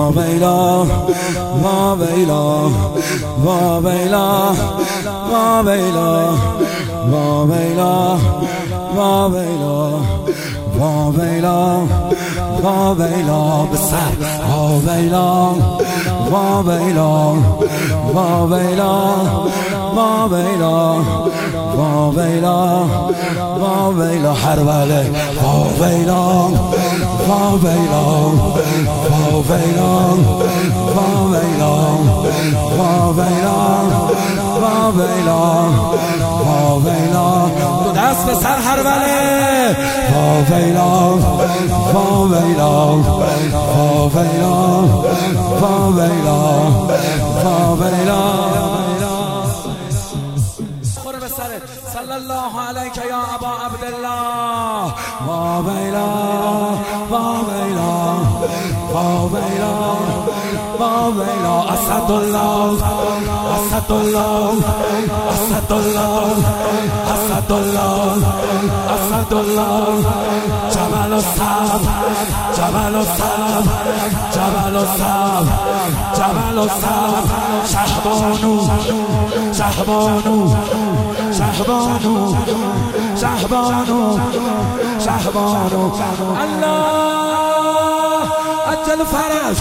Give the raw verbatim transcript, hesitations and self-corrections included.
ویلا وا ویلا وا ویلا وا ویلا وا ویلا وا ویلا وا ویلا وا ویلا به سر وا ویلا وا ویلا وا ویلا وا ویلا وا ویلا وا ویلا هر وله وا ویلا وا ویلا وا ویلا وا ویلا وا ویلا وا ویلا وا ویلا دو دست به سر هر وله وا ویلا وا ویلا وا ویلا وا ویلا وا ویلا صلی الله علیک یا ابا عبدالله وا ویلا وا ویلا وا ویلا وا ویلا اسد الله اسد الله اسد الله اسد الله اسد الله جبل الصبر جبل الصبر جبل الصبر جبل الصبر شهبانو شهبانو شهبانو شهبانو شهبانو الله عجل فرج